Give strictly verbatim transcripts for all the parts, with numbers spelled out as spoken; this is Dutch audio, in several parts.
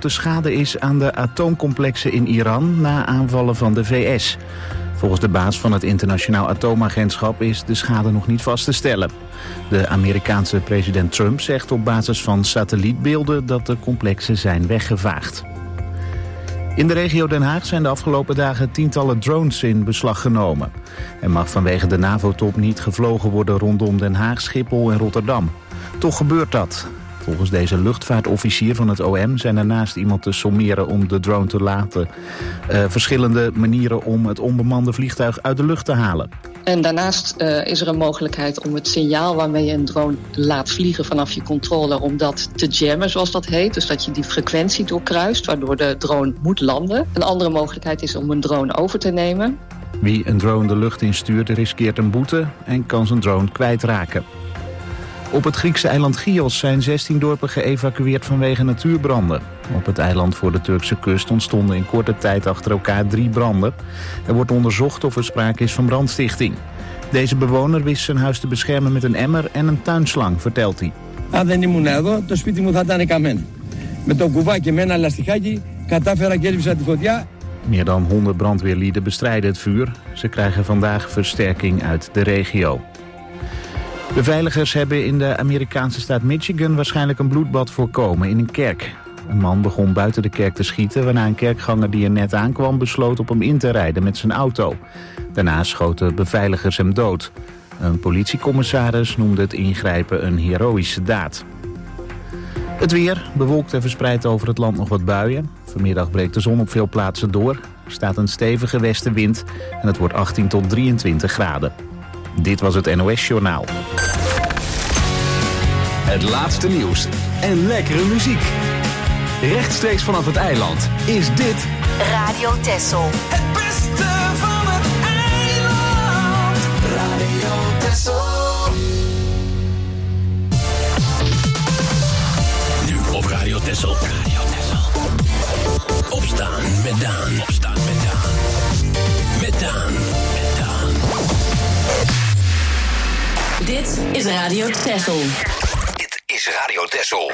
grote schade is aan de atoomcomplexen in Iran na aanvallen van de V S. Volgens de baas van het Internationaal Atoomagentschap is de schade nog niet vast te stellen. De Amerikaanse president Trump zegt op basis van satellietbeelden dat de complexen zijn weggevaagd. In de regio Den Haag zijn de afgelopen dagen tientallen drones in beslag genomen. Er mag vanwege de NAVO-top niet gevlogen worden rondom Den Haag, Schiphol en Rotterdam. Toch gebeurt dat. Volgens deze luchtvaartofficier van het O M zijn er naast iemand te sommeren om de drone te laten Uh, verschillende manieren om het onbemande vliegtuig uit de lucht te halen. En daarnaast uh, is er een mogelijkheid om het signaal waarmee je een drone laat vliegen vanaf je controller, om dat te jammen, zoals dat heet. Dus dat je die frequentie doorkruist, waardoor de drone moet landen. Een andere mogelijkheid is om een drone over te nemen. Wie een drone de lucht instuurt, riskeert een boete en kan zijn drone kwijtraken. Op het Griekse eiland Chios zijn zestien dorpen geëvacueerd vanwege natuurbranden. Op het eiland voor de Turkse kust ontstonden in korte tijd achter elkaar drie branden. Er wordt onderzocht of er sprake is van brandstichting. Deze bewoner wist zijn huis te beschermen met een emmer en een tuinslang, vertelt hij. Αν δεν ήμουν εδώ, το σπίτι μου θα ήταν καμένο. Με το κουβάκι με ένα λαστιχάκι κατάφερα και έλειψα τη φωτιά. Meer dan honderd brandweerlieden bestrijden het vuur. Ze krijgen vandaag versterking uit de regio. Beveiligers hebben in de Amerikaanse staat Michigan waarschijnlijk een bloedbad voorkomen in een kerk. Een man begon buiten de kerk te schieten, waarna een kerkganger die er net aankwam besloot op hem in te rijden met zijn auto. Daarna schoten beveiligers hem dood. Een politiecommissaris noemde het ingrijpen een heroïsche daad. Het weer, bewolkt en verspreid over het land nog wat buien. Vanmiddag breekt de zon op veel plaatsen door. Er staat een stevige westenwind en het wordt achttien tot drieëntwintig graden. Dit was het N O S-journaal. Het laatste nieuws en lekkere muziek. Rechtstreeks vanaf het eiland is dit Radio Texel. Het beste van het eiland. Radio Texel. Nu op Radio Texel. Radio Texel. Opstaan met Daan. Opstaan met Daan. Met Daan. Met Daan. Dit is Radio Texel. Dit is Radio Texel.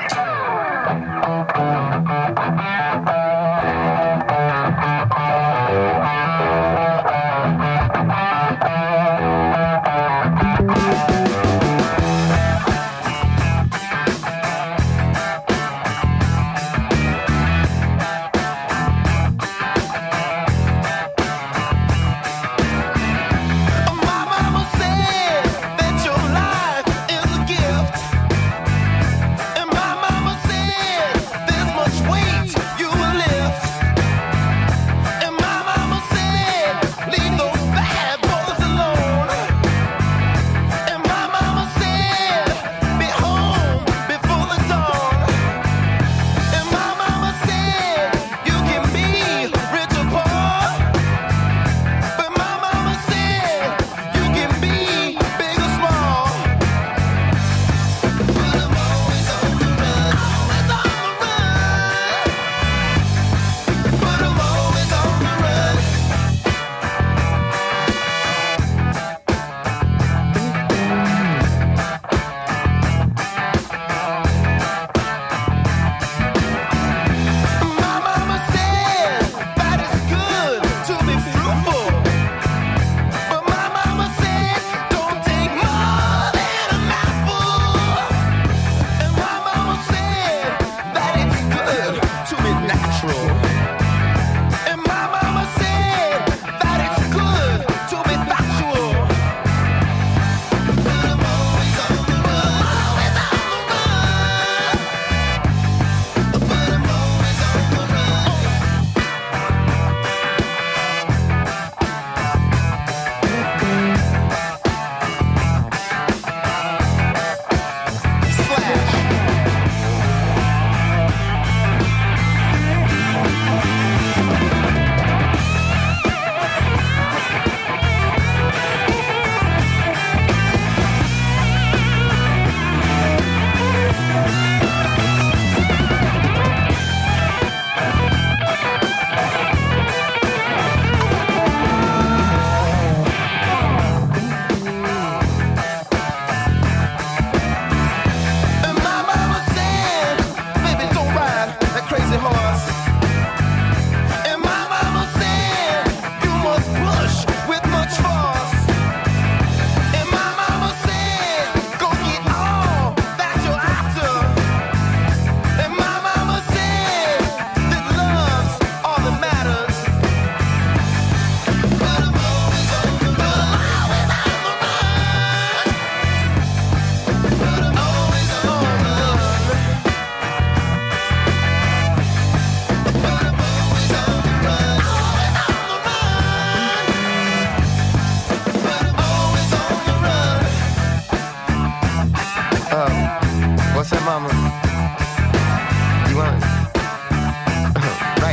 And my mama said there's much weight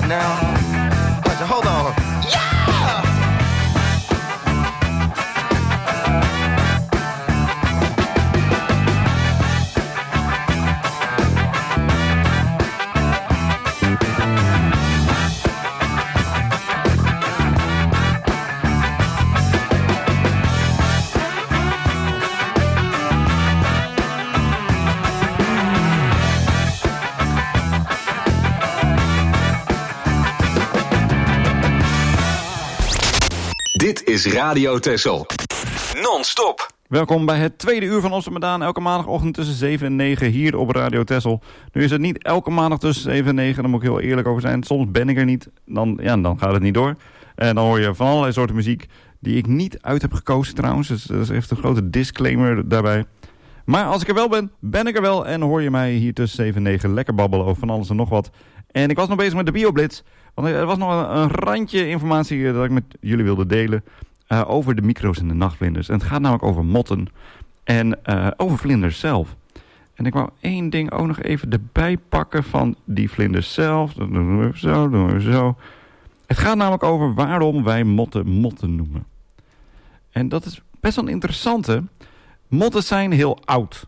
now. But hold on. Yeah! Dit is Radio Texel. Non-stop. Welkom bij het tweede uur van Opstaan met Daan. Elke maandagochtend tussen zeven en negen hier op Radio Texel. Nu is het niet elke maandag tussen zeven en negen. Daar moet ik heel eerlijk over zijn. Soms ben ik er niet. Dan, ja, dan gaat het niet door. En dan hoor je van allerlei soorten muziek die ik niet uit heb gekozen trouwens. Dus dat is echt een grote disclaimer daarbij. Maar als ik er wel ben, ben ik er wel. En hoor je mij hier tussen zeven en negen lekker babbelen over van alles en nog wat. En ik was nog bezig met de BioBlitz. Want er was nog een, een randje informatie dat ik met jullie wilde delen. Uh, over de micro's en de nachtvlinders. En het gaat namelijk over motten. En uh, over vlinders zelf. En ik wou één ding ook nog even erbij pakken van die vlinders zelf. Dat doen we even zo, dat doen we even zo. Het gaat namelijk over waarom wij motten motten noemen. En dat is best wel een interessante. Motten zijn heel oud.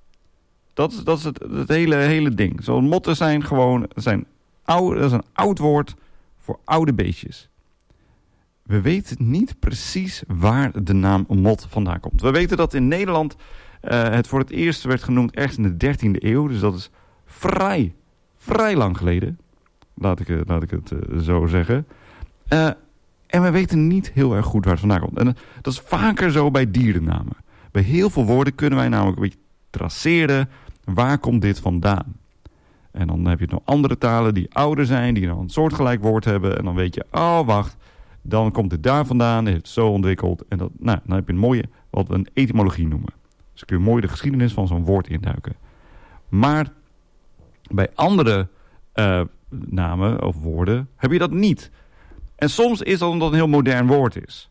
Dat is, dat is het, het hele, hele ding. Zo, motten zijn gewoon zijn oud, dat is een oud woord voor oude beestjes. We weten niet precies waar de naam mot vandaan komt. We weten dat in Nederland uh, het voor het eerst werd genoemd ergens in de dertiende eeuw. Dus dat is vrij, vrij lang geleden. Laat ik, laat ik het uh, zo zeggen. Uh, en we weten niet heel erg goed waar het vandaan komt. En uh, dat is vaker zo bij dierennamen. Bij heel veel woorden kunnen wij namelijk een beetje traceren. Waar komt dit vandaan? En dan heb je nog andere talen die ouder zijn. Die dan een soortgelijk woord hebben. En dan weet je, oh wacht. Dan komt het daar vandaan, heeft het zo ontwikkeld. En dat, nou, dan heb je een mooie, wat we een etymologie noemen. Dus kun je mooi de geschiedenis van zo'n woord induiken. Maar bij andere uh, namen of woorden heb je dat niet. En soms is dat omdat het een heel modern woord is.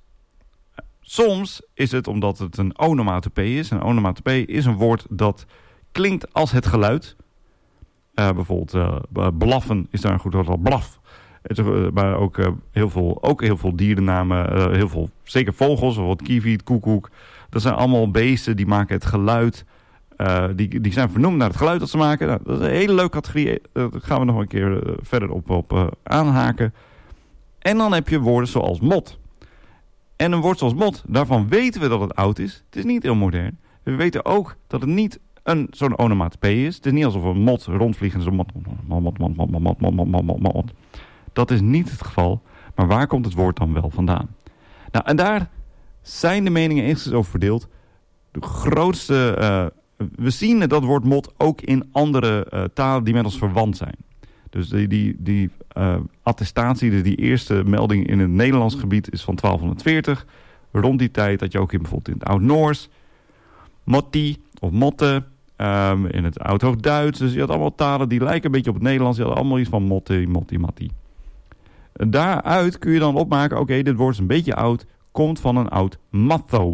Soms is het omdat het een onomatopee is. Een onomatopee is een woord dat klinkt als het geluid. Uh, bijvoorbeeld uh, blaffen is daar een goed woord als blaf. Maar ook, uh, heel veel, ook heel veel dierennamen, uh, heel veel, zeker vogels, bijvoorbeeld kieviet, koekoek. Dat zijn allemaal beesten die maken het geluid. Uh, die, die zijn vernoemd naar het geluid dat ze maken. Nou, dat is een hele leuke categorie. Uh, daar gaan we nog een keer uh, verder op, op uh, aanhaken. En dan heb je woorden zoals mot. En een woord zoals mot, daarvan weten we dat het oud is. Het is niet heel modern. We weten ook dat het niet een zo'n onomatopee is. Het is niet alsof een mot rondvliegt en zo mot, mot, mot, mot, mot, mot, mot, mot, mot, mot, mot. Dat is niet het geval. Maar waar komt het woord dan wel vandaan? Nou, en daar zijn de meningen enigszins over verdeeld. De grootste... Uh, we zien dat woord mot ook in andere uh, talen die met ons verwant zijn. Dus die, die, die uh, attestatie, dus die eerste melding in het Nederlands gebied is van twaalfhonderdveertig. Rond die tijd had je ook in, bijvoorbeeld in het Oud-Noors motti of motte. Um, in het Oud-Hoogduits. Dus je had allemaal talen die lijken een beetje op het Nederlands. Die hadden allemaal iets van motti, motti, matti. Daaruit kun je dan opmaken, oké, okay, dit woord is een beetje oud, komt van een oud matho.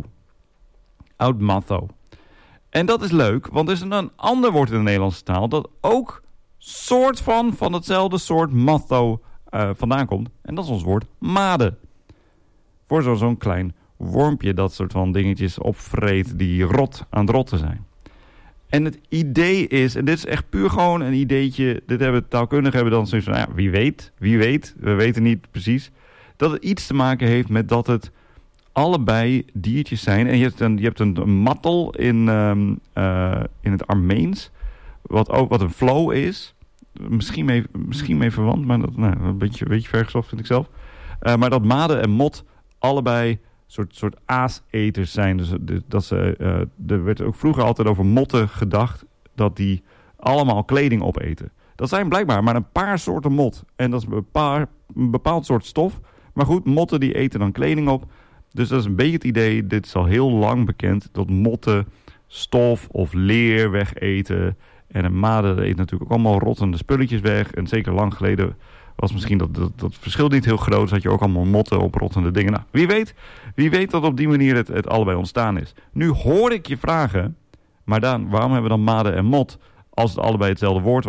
Oud matho. En dat is leuk, want er is een ander woord in de Nederlandse taal dat ook soort van, van hetzelfde soort matho uh, vandaan komt. En dat is ons woord made. Voor zo, zo'n klein wormpje dat soort van dingetjes opvreet die rot aan het rotten zijn. En het idee is, en dit is echt puur gewoon een ideetje, dit hebben taalkundigen hebben dan zoiets van, nou ja, wie weet, wie weet, we weten niet precies, dat het iets te maken heeft met dat het allebei diertjes zijn. En je hebt een, je hebt een, een mattel in, um, uh, in het Armeens, wat ook wat een flow is, misschien mee, misschien mee verwant, maar dat, nou, een beetje, een beetje vergezocht vind ik zelf. Uh, maar dat made en mot allebei soort, soort aaseters zijn. Dus dat ze, uh, er werd ook vroeger altijd over motten gedacht dat die allemaal kleding opeten. Dat zijn blijkbaar maar een paar soorten mot. En dat is een, paar, een bepaald soort stof. Maar goed, motten die eten dan kleding op. Dus dat is een beetje het idee, dit is al heel lang bekend, dat motten stof of leer wegeten. En een made eet natuurlijk ook allemaal rottende spulletjes weg. En zeker lang geleden was misschien dat, dat, dat verschil niet heel groot. Dus had je ook allemaal motten op rottende dingen. Nou, wie weet, wie weet dat op die manier het, het allebei ontstaan is. Nu hoor ik je vragen, maar dan, waarom hebben we dan made en mot als het allebei hetzelfde woord was?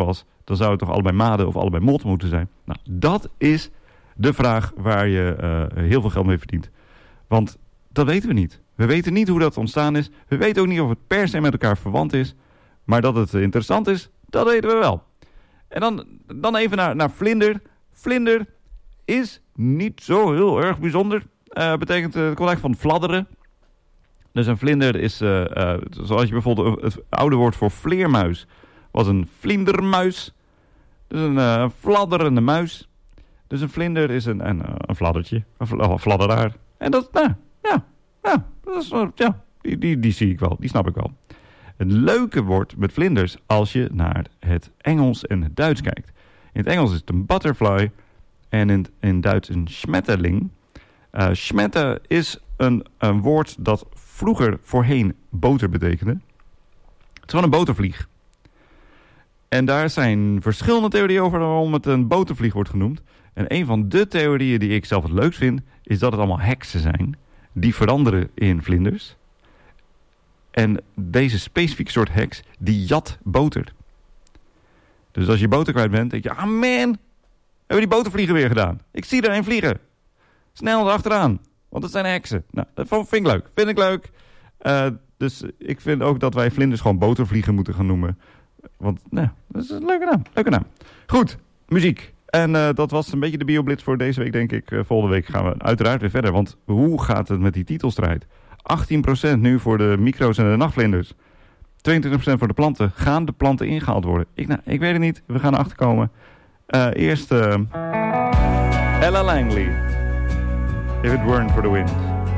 dan zou het toch allebei maden of allebei mot moeten zijn. Nou, dat is de vraag waar je uh, heel veel geld mee verdient. Want dat weten we niet. We weten niet hoe dat ontstaan is. We weten ook niet of het per se met elkaar verwant is. Maar dat het interessant is, dat weten we wel. En dan, dan even naar, naar vlinder. Vlinder is niet zo heel erg bijzonder. Uh, betekent, uh, het komt eigenlijk van fladderen. Dus een vlinder is, uh, uh, zoals je bijvoorbeeld het oude woord voor vleermuis was een vlindermuis. Dus een uh, fladderende muis. Dus een vlinder is een, een, een fladdertje, een fladderaar. En dat, nou, ja, ja, dat is, ja die, die, die zie ik wel, die snap ik wel. Het leuke wordt met vlinders als je naar het Engels en het Duits kijkt. In het Engels is het een butterfly en in, in Duits een schmetterling. Uh, schmetter is een, een woord dat vroeger voorheen boter betekende. Het is gewoon een botervlieg. En daar zijn verschillende theorieën over waarom het een botervlieg wordt genoemd. En een van de theorieën die ik zelf het leukst vind, is dat het allemaal heksen zijn. Die veranderen in vlinders. En deze specifieke soort heks, die jat boter. Dus als je boter kwijt bent, denk je, ah man, hebben we die botervliegen weer gedaan. Ik zie er een vliegen. Snel erachteraan, want het zijn heksen. Nou, dat vind ik leuk. Vind ik leuk. Uh, dus ik vind ook dat wij vlinders gewoon botervliegen moeten gaan noemen. Want, nou, dat is een leuke naam. Leuke naam. Goed, muziek. En uh, dat was een beetje de BioBlitz voor deze week, denk ik. Uh, volgende week gaan we uiteraard weer verder. Want hoe gaat het met die titelstrijd? achttien procent nu voor de micro's en de nachtvlinders. tweeëntwintig procent voor de planten. Gaan de planten ingehaald worden? Ik, nou, ik weet het niet. We gaan erachter komen. Uh, eerst uh, Ella Langley. If it weren't for the wind.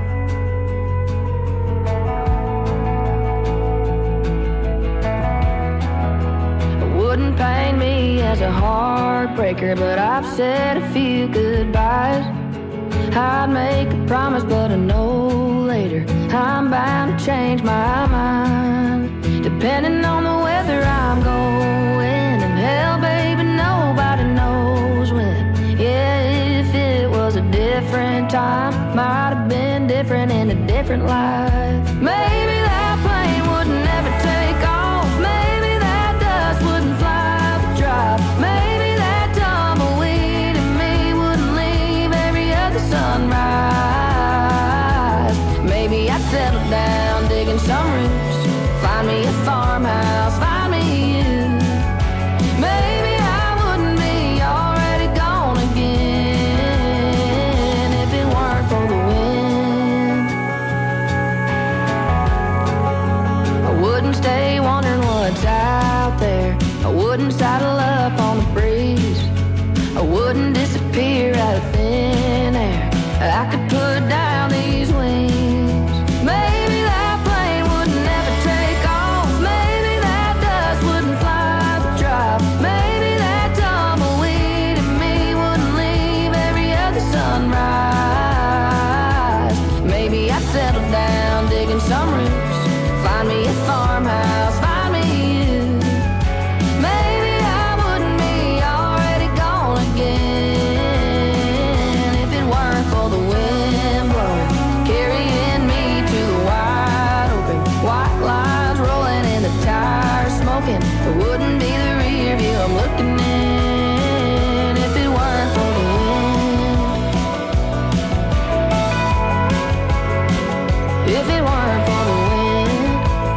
Wouldn't pain me as a heartbreaker, but I've said a few goodbyes. I'd make a promise, but I know later I'm bound to change my mind. Depending on the weather I'm going, and hell, baby, nobody knows when. Yeah, if it was a different time, might have been different in a different life. Maybe that plane would never take off. Maybe that dust wouldn't fly the drop. Maybe that tumbleweed in me wouldn't leave every other sunrise. Maybe I'd settle down, digging some roots, find me a farmhouse, find me you. Maybe I wouldn't be already gone again if it weren't for the wind. I wouldn't stay wondering what's out there. I wouldn't saddle up on the breeze. I wouldn't disappear out of thin air. I could put down these wings. Maybe that plane would never take off. Maybe that dust wouldn't fly the drop. Maybe that tumbleweed in me wouldn't leave every other sunrise. Maybe I'd settle down, digging some roots, find me a farmhouse, find me you. Maybe I wouldn't be already gone again if it weren't for the wind blowing, carrying me to the wide open, white lines rolling in the tires smoking. It wouldn't be the rear view I'm looking in if it weren't for the wind. If it weren't for the wind.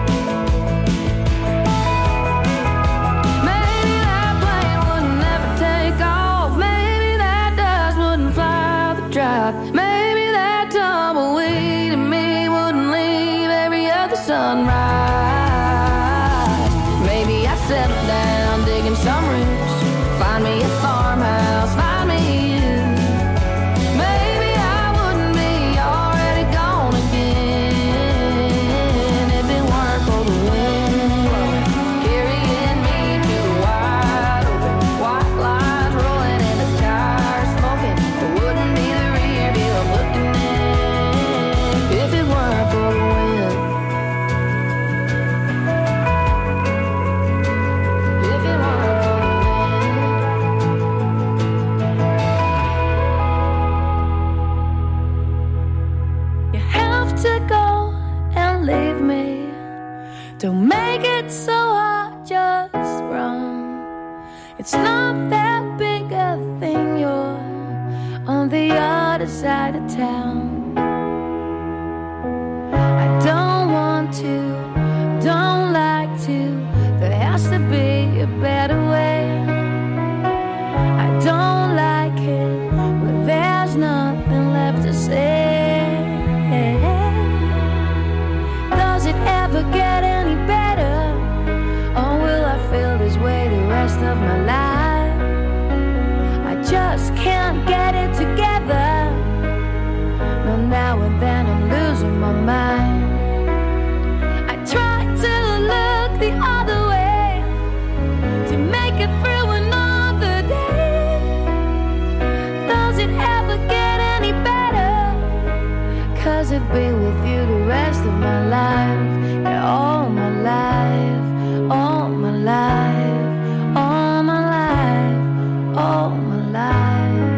Maybe that plane would never take off. Maybe that dust wouldn't fly the drop. Maybe that tumbleweed in me wouldn't leave every other sunrise. Maybe I'd settle down, digging some roots, find me a farmhouse, find me you. Maybe I wouldn't be already gone again if it weren't for the wind blowing, carrying me to the wide open, white lines rolling in the tires smoking. It wouldn't be the rear view other side of town. I don't want to, don't like to. There has to be a better way. I don't like it, but there's nothing left to say. Does it ever get any better? Or will I feel this way the rest of my life? I just can't get it together. No, now and then I'm losing my mind. I try to look the other way to make it through another day. Does it ever get any better? 'Cause I'd be with you the rest of my life. Yeah, all my life, all my life, all my life, all my life.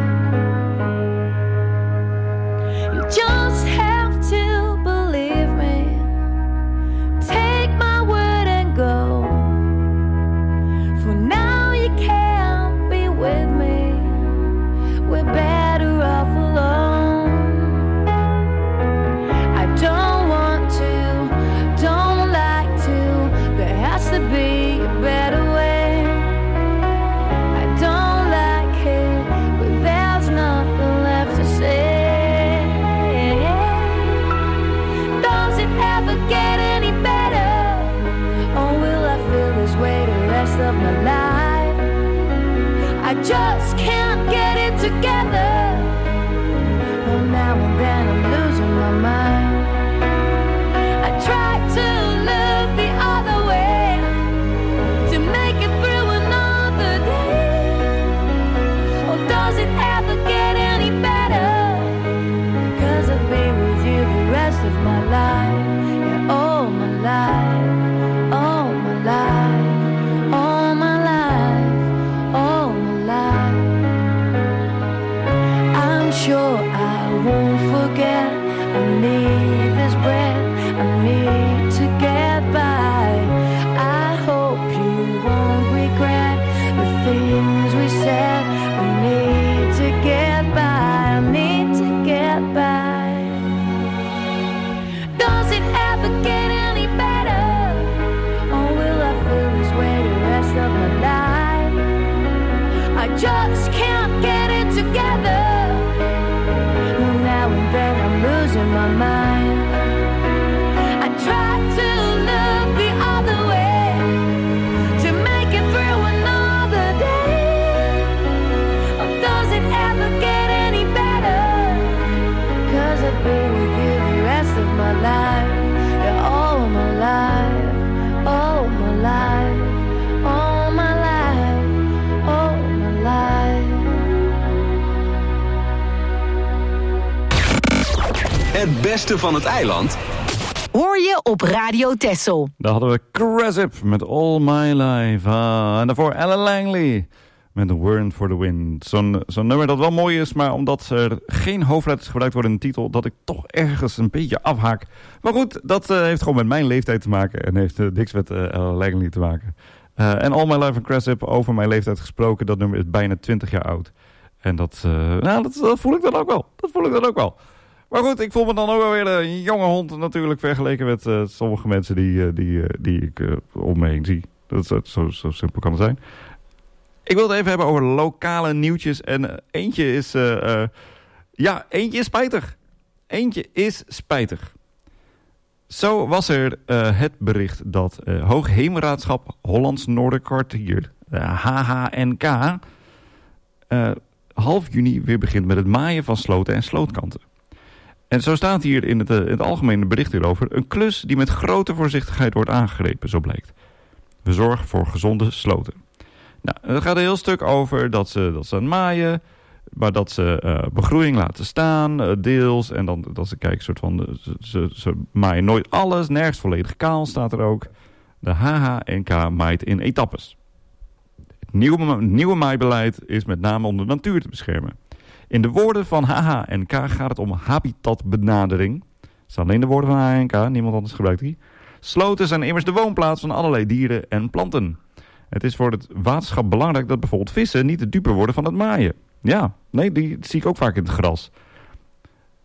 You just have to believe me. Take my word and go. For now you can't be with me. We're better off alone. I don't want to, don't like to. There has to be a better way. I don't like it, but there's nothing left to say. Does it ever get any better? Or will I feel this way the rest of my life? I just can't get it together. No, now and then I'm losing my mind. I try to look the other way to make it through another day. Or does it ever get any better? 'Cause I'll be with you the rest of my life. Yeah, all my life, all my life, all my life, all my life. I'm sure I won't forget. I need this breath, I need to get by. I hope you won't regret the things we said. We need to get by, I need to get by. Does it ever get any better? Or will I feel this way the rest of my life? I just can't get it together. No, now and then I'm losing my mind. I try to look the other way to make it through another day. Or does it ever get any better? 'Cause I'd be with you the rest of my life. Yeah, all my life, all my life, all my life, all my life. Het beste van het eiland Hoor je op Radio Texel. Daar hadden we Cressip met All My Life. Ah, en daarvoor Ellen Langley met The Word for the Wind. Zo'n zo'n nummer dat wel mooi is, maar omdat er geen hoofdletters gebruikt worden in de titel, dat ik toch ergens een beetje afhaak. Maar goed, dat uh, heeft gewoon met mijn leeftijd te maken en heeft uh, niks met uh, Ellen Langley te maken. Uh, en All My Life van Cressip, over mijn leeftijd gesproken, dat nummer is bijna twintig jaar oud. En dat, uh, nou, dat, dat voel ik dan ook wel. Dat voel ik dan ook wel. Maar goed, ik voel me dan ook wel weer een jonge hond natuurlijk vergeleken met uh, sommige mensen die, uh, die, uh, die ik uh, om me heen zie. Dat, dat, zo, zo simpel kan het zijn. Ik wil het even hebben over lokale nieuwtjes. En uh, eentje is... Uh, uh, ja, eentje is spijtig. Eentje is spijtig. Zo was er uh, het bericht dat uh, Hoogheemraadschap Hollands Noorderkwartier, uh, H H N K, uh, half juni weer begint met het maaien van sloten en slootkanten. En zo staat hier in het, uh, in het algemene bericht hierover een klus die met grote voorzichtigheid wordt aangegrepen, zo blijkt. We zorgen voor gezonde sloten. Nou, het gaat een heel stuk over dat ze, dat ze aan het maaien, maar dat ze uh, begroeiing laten staan, uh, deels. En dan dat ze kijken, soort van, uh, ze, ze, ze maaien nooit alles, nergens volledig kaal staat er ook. De H H N K maait in etappes. Het nieuwe, nieuwe maaibeleid is met name om de natuur te beschermen. In de woorden van H H N K gaat het om habitatbenadering. Dat zijn alleen de woorden van H H N K, niemand anders gebruikt die. Sloten zijn immers de woonplaats van allerlei dieren en planten. Het is voor het waterschap belangrijk dat bijvoorbeeld vissen niet de dupe worden van het maaien. Ja, nee, die zie ik ook vaak in het gras.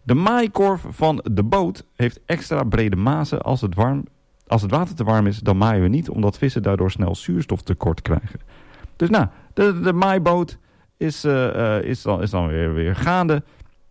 De maaikorf van de boot heeft extra brede mazen. Als het, warm, als het water te warm is, dan maaien we niet, omdat vissen daardoor snel zuurstoftekort krijgen. Dus nou, de, de maaiboot is, uh, uh, is dan, is dan weer, weer gaande.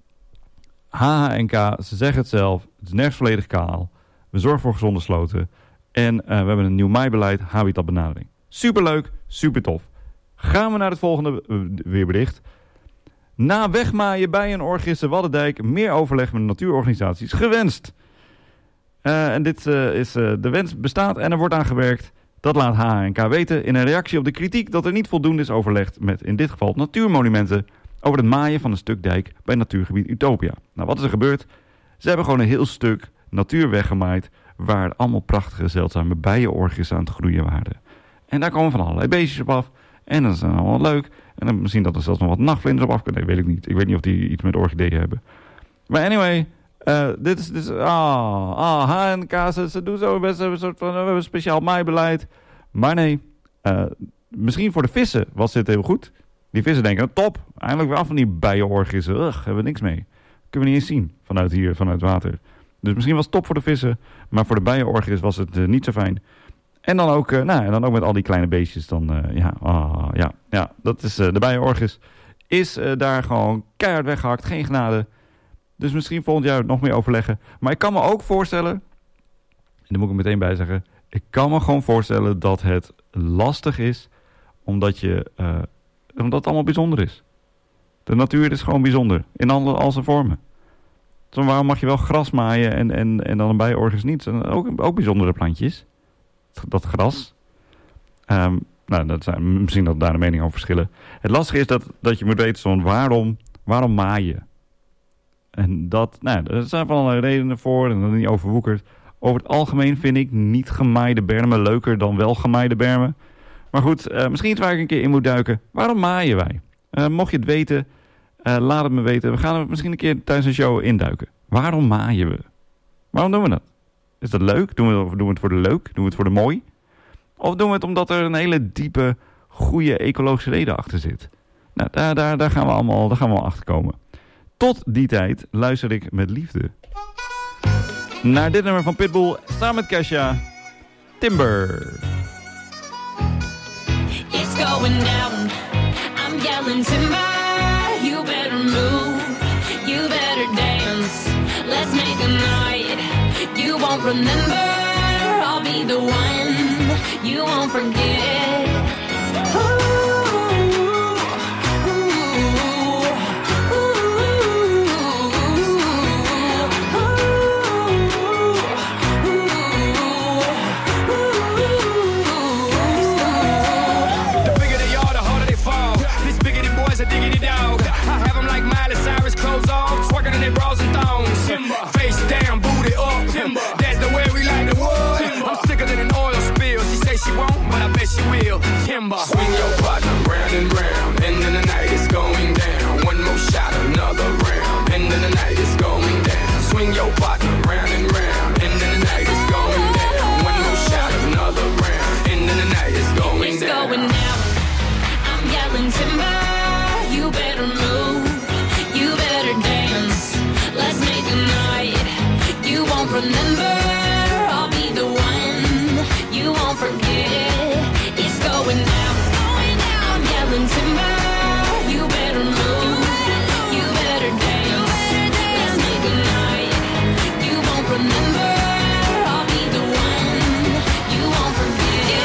H H N K, ze zeggen het zelf, het is nergens volledig kaal. We zorgen voor gezonde sloten. En uh, we hebben een nieuw maaibeleid, habitatbenadering. Superleuk, super tof. Gaan we naar het volgende uh, weerbericht. Na wegmaaien bij een Orchisse Waddendijk, meer overleg met natuurorganisaties gewenst. Uh, en dit uh, is uh, de wens bestaat en er wordt aan gewerkt. Dat laat H H N K weten in een reactie op de kritiek dat er niet voldoende is overlegd met in dit geval natuurmonumenten over het maaien van een stuk dijk bij natuurgebied Utopia. Nou, wat is er gebeurd? Ze hebben gewoon een heel stuk natuur weggemaaid waar allemaal prachtige, zeldzame bijenorchissen aan het groeien waren. En daar komen van allerlei beestjes op af. En dat is dan allemaal leuk. En dan misschien dat er zelfs nog wat nachtvlinders op af kunnen. Nee, weet ik niet. Ik weet niet of die iets met orchideeën hebben. Maar anyway, uh, dit is... Dit is ah, ah, H N K, ze, ze doen zo best een soort van... We hebben een speciaal maaibeleid. Maar nee, uh, misschien voor de vissen was dit heel goed. Die vissen denken, top, eindelijk weer af van die bijenorchissen. Ugh, hebben we niks mee. Kunnen we niet eens zien vanuit hier, vanuit water. Dus misschien was het top voor de vissen. Maar voor de bijenorchissen was het uh, niet zo fijn. En dan ook, uh, nou, en dan ook met al die kleine beestjes. Dan, uh, ja, oh, ja, ja, dat is uh, de bijenorchis. Is uh, daar gewoon keihard weggehakt. Geen genade. Dus misschien volgend jaar nog meer overleggen. Maar ik kan me ook voorstellen, en daar moet ik meteen bij zeggen. Ik kan me gewoon voorstellen dat het lastig is. Omdat, je, uh, omdat het allemaal bijzonder is. De natuur is gewoon bijzonder. In alle, al zijn vormen. Dus waarom mag je wel gras maaien en, en, en dan een bijenorchis niet? Dat zijn ook, ook bijzondere plantjes. Dat gras. Um, nou, dat zijn, misschien dat daar de meningen over verschillen. Het lastige is dat, dat je moet weten, zo'n waarom, waarom maaien? En dat, nou, er zijn van allerlei redenen voor en dat niet overwoekerd. Over het algemeen vind ik niet gemaaide bermen leuker dan wel gemaaide bermen. Maar goed, uh, misschien iets waar ik een keer in moet duiken. Waarom maaien wij? Uh, mocht je het weten, uh, laat het me weten. We gaan er misschien een keer tijdens een show induiken. Waarom maaien we? Waarom doen we dat? Is dat leuk? Doen we, doen we het voor de leuk? Doen we het voor de mooi? Of doen we het omdat er een hele diepe, goede ecologische reden achter zit? Nou, daar, daar, daar gaan we allemaal daar gaan we al achter komen. Tot die tijd luister ik met liefde naar dit nummer van Pitbull samen met Kesha, Timber. It's going down. I'm yelling timber. You better move. You better dance. Let's make a night you won't remember. I'll be the one you won't forget. Ooh, ooh, ooh, ooh. The bigger they are, the harder they fall. These biggity boys are diggity dog. I have them like Miley Cyrus, clothes off, twerking in their bras and thongs. Timber. Face down, booty up. Timber. That's the way we like the wood. Timber. I'm sicker than an oil spill. She say she won't, but I bet she will. Timber. Swing your partner round and round, and then the night is going down. One more shot, another round, and then the night is going down. Swing your partner round and round, and then the night is going down. One more shot, another round, and then the night is going it's down. It's going down. I'm yelling timber. You better move. You better dance. Let's make a night you won't remember. I'll be the one you won't forget. It's going down. It's going down. I'm yelling timber. You better move. You better dance. Let's make a night you won't remember. I'll be the one you won't forget.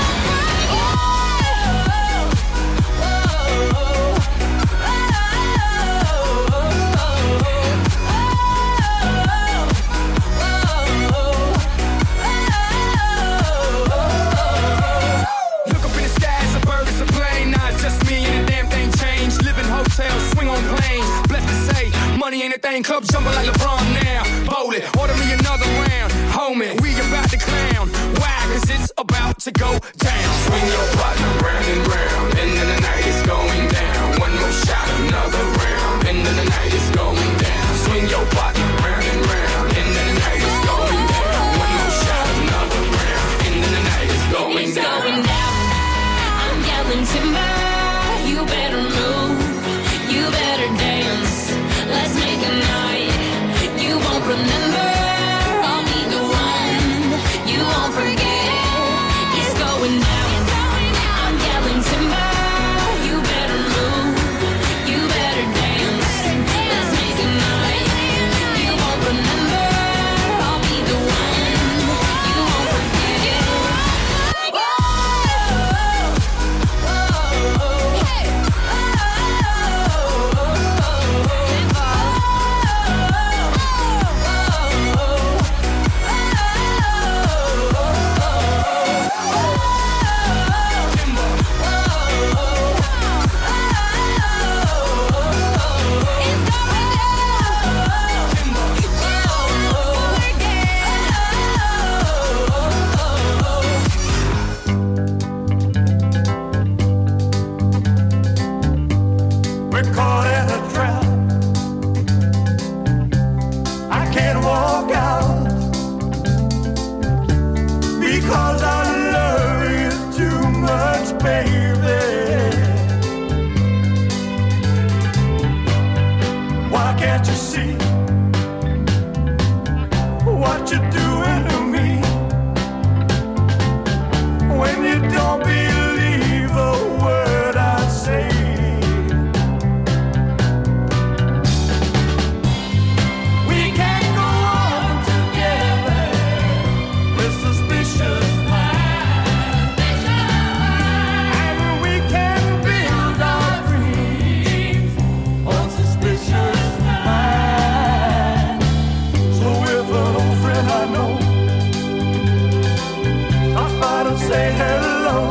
Look up in the sky, it's a bird, it's a plane. Nah, it's just me and the damn thing changed. Live in hotels, swing on planes. Blessed to say, money ain't a thing. Club jumping like LeBron now. Bowl it, order me another round. Homie, we about to clown. Why? Cause it's about to go down. Swing your partner round and round, and then the night is going down. One more shot, another round, and then the night is going down. Swing your partner round and round, and then the night is going down. One more shot, another round, and then the night is going It's down. going down. I'm yelling timber. You better move. You better dance. Let's make a night can't you see what you're doing to me? When you don't believe a word I say. We can't go on together with suspicious minds, and we can build our dreams on suspicious minds. So if an old friend I know stops by to say hello,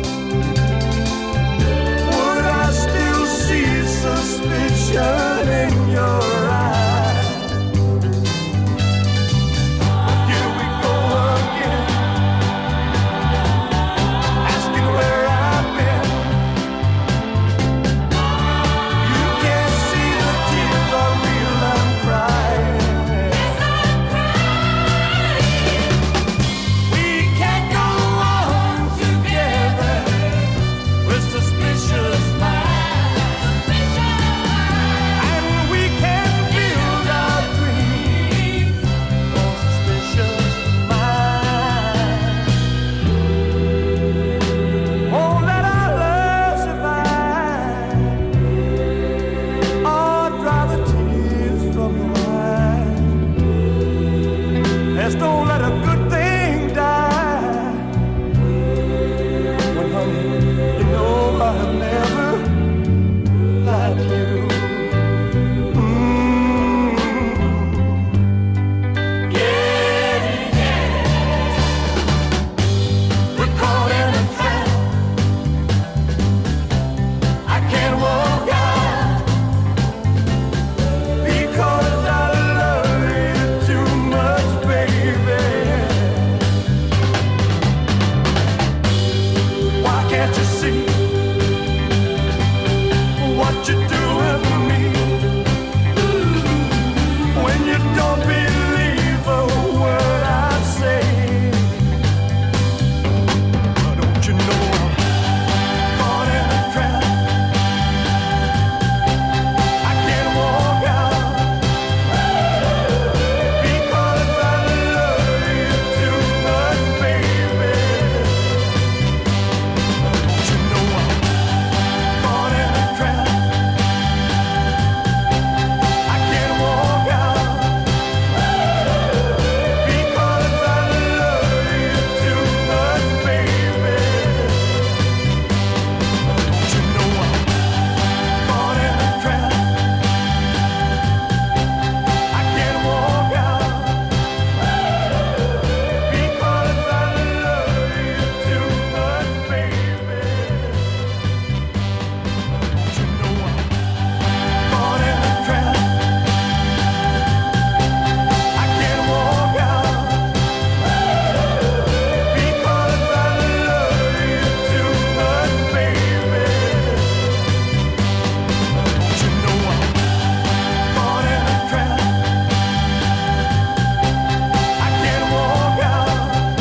would I still see suspicion in your eyes? Here we go again, asking where I've been. You can't see the tears are real, I'm crying. Yes, I'm crying. We can't go on together with suspicious minds, and we can build our dreams on suspicious minds. Won't let our love survive, or dry the tears from your eyes. Let's don't let a good thing die. When honey, you know I've never lied to you. Mm. Yeah, yeah. We're caught in a trap. I can't walk out because I love you too much, baby. Why can't you see what you're doing to me? When you don't believe a word I say. Don't you know I'm caught in a trap? I can't walk out because I love you too much, baby. Don't you know I'm caught in a trap? I can't walk out because I love you too much, baby. Don't you know I'm caught in a trap? I can't walk out because I love you too much, baby. Don't you know I'm caught in a trap? I can't walk out because I love you too much, baby. Don't you know I'm caught in a trap? I can't walk out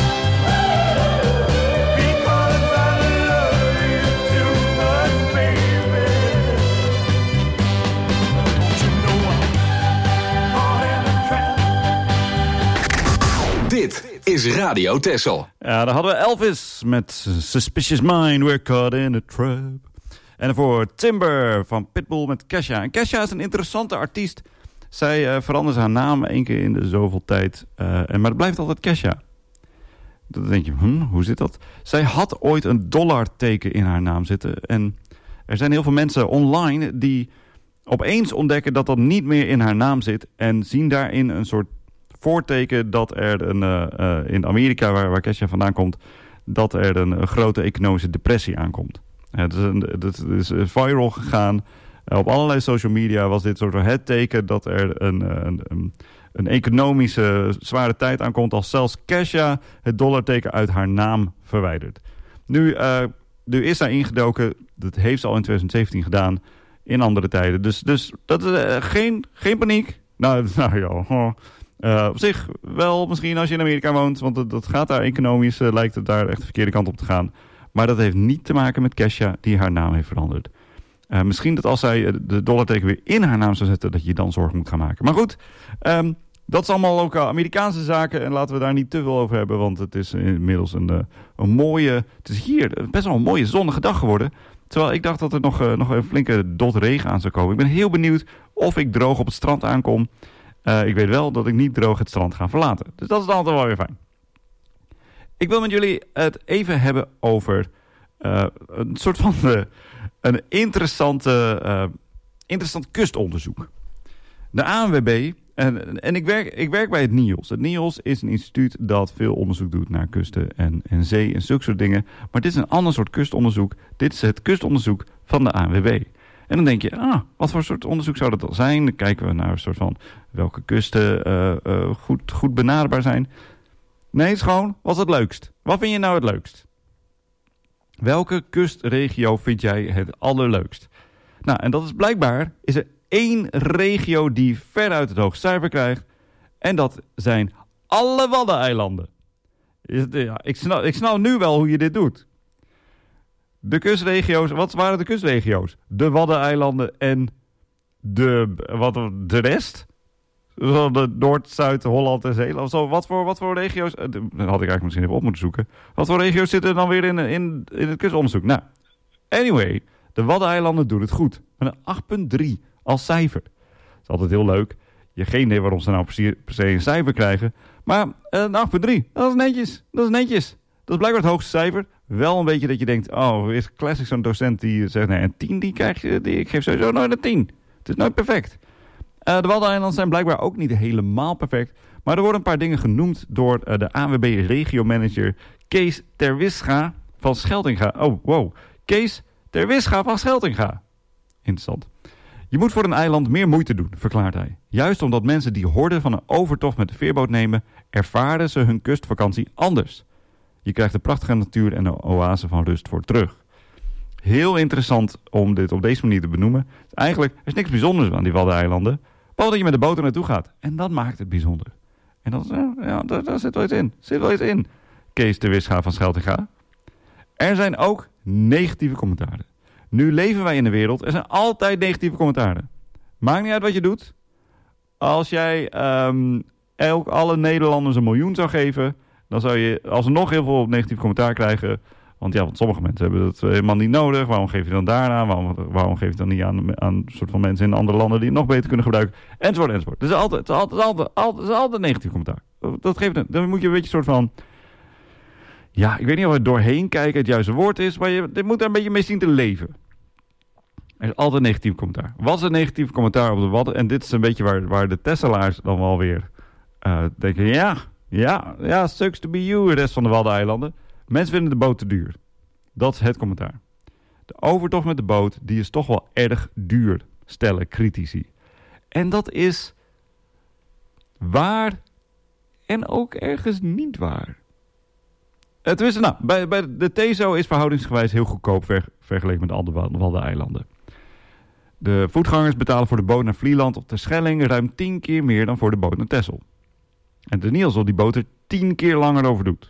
because I love you too much, baby. Don't you know I'm caught in a trap? Dit is Radio Texel. Ja, daar hadden we Elvis met Suspicious Mind, We're Caught in a Trap. En daarvoor Timber van Pitbull met Kesha. En Kesha is een interessante artiest. Zij uh, verandert haar naam één keer in de zoveel tijd. Uh, en, maar het blijft altijd Kesha. Dan denk je, hm, hoe zit dat? Zij had ooit een dollarteken in haar naam zitten. En er zijn heel veel mensen online die opeens ontdekken dat dat niet meer in haar naam zit. En zien daarin een soort voorteken dat er een, uh, uh, in Amerika, waar, waar Kesha vandaan komt, dat er een, een grote economische depressie aankomt. Het is, een, het is viral gegaan. Uh, op allerlei social media was dit soort van het teken dat er een, een, een, een economische zware tijd aankomt als zelfs Kesha het dollarteken uit haar naam verwijdert. Nu, uh, nu is zij ingedoken, dat heeft ze al in twintig zeventien gedaan, in andere tijden. Dus, dus dat is uh, geen, geen paniek. Nou, nou ja, oh. Uh, op zich wel misschien als je in Amerika woont, want dat, dat gaat daar economisch, uh, lijkt het daar echt de verkeerde kant op te gaan. Maar dat heeft niet te maken met Kesha die haar naam heeft veranderd. Uh, misschien dat als zij de dollarteken weer in haar naam zou zetten, dat je dan zorgen moet gaan maken. Maar goed, um, dat is allemaal ook Amerikaanse zaken en laten we daar niet te veel over hebben, want het is inmiddels een, uh, een mooie, het is hier best wel een mooie zonnige dag geworden. Terwijl ik dacht dat er nog, uh, nog een flinke dot regen aan zou komen. Ik ben heel benieuwd of ik droog op het strand aankom. Uh, ik weet wel dat ik niet droog het strand ga verlaten. Dus dat is dan altijd wel weer fijn. Ik wil met jullie het even hebben over uh, een soort van uh, een interessante, uh, interessant kustonderzoek. De A N W B, en, en ik, werk, ik werk bij het N I O S. Het N I O S is een instituut dat veel onderzoek doet naar kusten en, en zee en zulke soort dingen. Maar dit is een ander soort kustonderzoek. Dit is het kustonderzoek van de A N W B. En dan denk je, ah, wat voor soort onderzoek zou dat dan zijn? Dan kijken we naar een soort van welke kusten uh, uh, goed, goed benaderbaar zijn. Nee, het is gewoon, wat is het leukst? Wat vind je nou het leukst? Welke kustregio vind jij het allerleukst? Nou, en dat is blijkbaar, is er één regio die veruit het hoogste cijfer krijgt. En dat zijn alle Waddeneilanden. Ja, ik, snap, ik snap nu wel hoe je dit doet. De kustregio's, wat waren de kustregio's? De Waddeneilanden en de, wat, de rest? Zo de Noord, Zuid, Holland en Zeeland. Zo, wat, voor, wat voor regio's? Dat had ik eigenlijk misschien even op moeten zoeken. Wat voor regio's zitten er dan weer in, in, in het kustonderzoek? Nou, anyway, de Waddeneilanden doen het goed. Met een acht komma drie als cijfer. Dat is altijd heel leuk. Je hebt geen idee waarom ze nou per se een cijfer krijgen. Maar een acht komma drie, dat is netjes. Dat is netjes. Dat is blijkbaar het hoogste cijfer. Wel een beetje dat je denkt, oh, is classic zo'n docent die zegt, nee, een tien, die krijg je, die, ik geef sowieso nooit een tien. Het is nooit perfect. Uh, de Waddeneilanden zijn blijkbaar ook niet helemaal perfect. Maar er worden een paar dingen genoemd door uh, de A N W B-regiomanager Kees Terwisga van Scheltinga. Oh, wow. Kees Terwisga van Scheltinga. Interessant. Je moet voor een eiland meer moeite doen, verklaart hij. Juist omdat mensen die horden van een overtocht met de veerboot nemen, ervaren ze hun kustvakantie anders. Je krijgt de prachtige natuur en een oase van rust voor terug. Heel interessant om dit op deze manier te benoemen. Eigenlijk er is niks bijzonders aan die Waddeneilanden, behalve dat je met de boot er naartoe gaat. En dat maakt het bijzonder. En dat, ja, daar, daar zit wel iets in. Zit wel iets in. Kees de Wisga van Scheltinga. Er zijn ook negatieve commentaren. Nu leven wij in de wereld. Er zijn altijd negatieve commentaren. Maakt niet uit wat je doet. Als jij um, elk, alle Nederlanders een miljoen zou geven, dan zou je alsnog heel veel negatief commentaar krijgen. Want ja, want sommige mensen hebben dat helemaal niet nodig. Waarom geef je dan daarna? Waarom, waarom geef je dan niet aan, aan soort van mensen in andere landen die het nog beter kunnen gebruiken? Enzovoort, enzovoort. Dus het is altijd, het is altijd, altijd, altijd, altijd negatief commentaar. Dat geeft, dan moet je een beetje soort van, ja, ik weet niet of het doorheen kijken het juiste woord is, maar je, je moet er een beetje mee zien te leven. Er is altijd negatief commentaar. Wat is een negatief commentaar op de Wadden? En dit is een beetje waar, waar de Tesselaars dan wel weer uh, denken, ja, ja, ja, sucks to be you, de rest van de Waddeneilanden. Mensen vinden de boot te duur. Dat is het commentaar. De overtocht met de boot, die is toch wel erg duur, stellen critici. En dat is waar en ook ergens niet waar. Het is, nou, bij, bij de T E S O is verhoudingsgewijs heel goedkoop ver, vergeleken met de andere Waddeneilanden. De voetgangers betalen voor de boot naar Vlieland of Terschelling ruim tien keer meer dan voor de boot naar Texel. En het is niet alsof die boot er tien keer langer over doet.